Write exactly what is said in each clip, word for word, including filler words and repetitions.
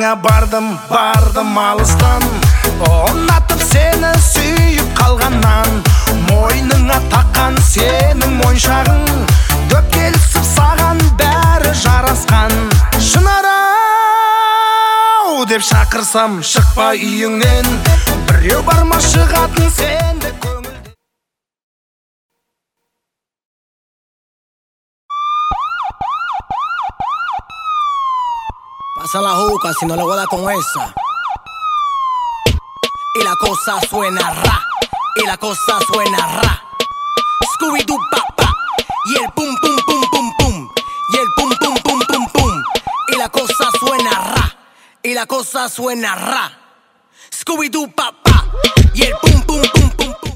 Яныңа бардым, бардым алыстан, ұнатып сені сүйіп қалғаннан. Мойныңа таққан сенің моншағың, дөп келісіп саған бәрі жарасқан. Шынарау деп шақырсам шықпа үйіңнен, біреу барма шығатын сенде көңілде. Pasa la juca si no le voy a dar con esa. Y la cosa suena ra, y la cosa suena ra. Scooby-Doo pa pa, y el pum pum pum pum pum, y el pum pum pum pum pum. Y la cosa suena ra, y la cosa suena ra. Scooby-Doo pa pa, y el pum pum pum pum pum.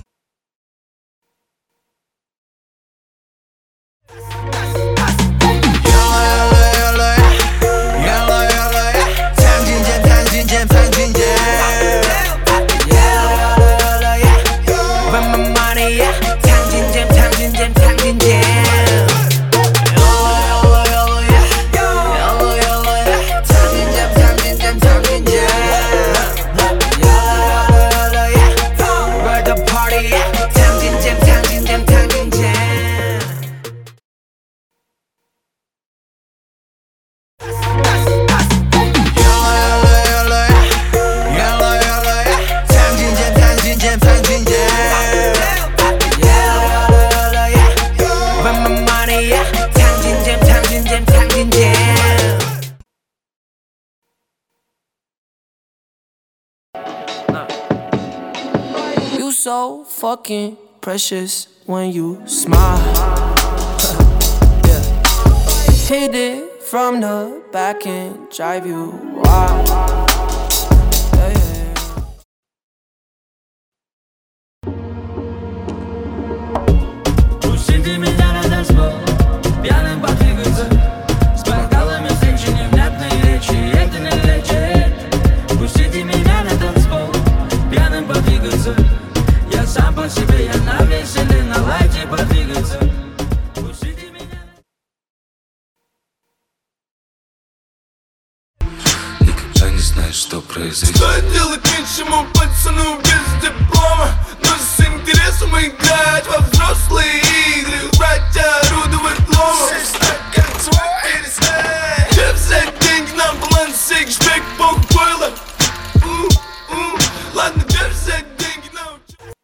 You so fucking precious when you smile. Yeah. Hit it from the back and drive you wild. Yeah, yeah, yeah. Пустите меня на танцпол, пьяным подвигаться. С бокалами встречи, невнятной речи, это не лечит. Пустите меня на танцпол, пьяным подвигаться. Я сам по себе, я на веселе, на лайте подвигаться. Пустите меня. Никогда не знаешь, что произойдет. Что делать меньшему пацану без диплома, но с интересом играть во взрослые игры, брать, орудовать ломом. Где взять деньги на балансе, шпек покойло? Ладно, где взять деньги на учебу?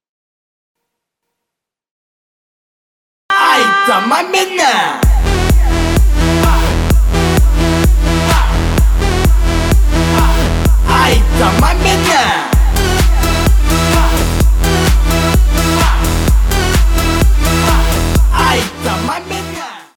Ай, там меня! Ай, там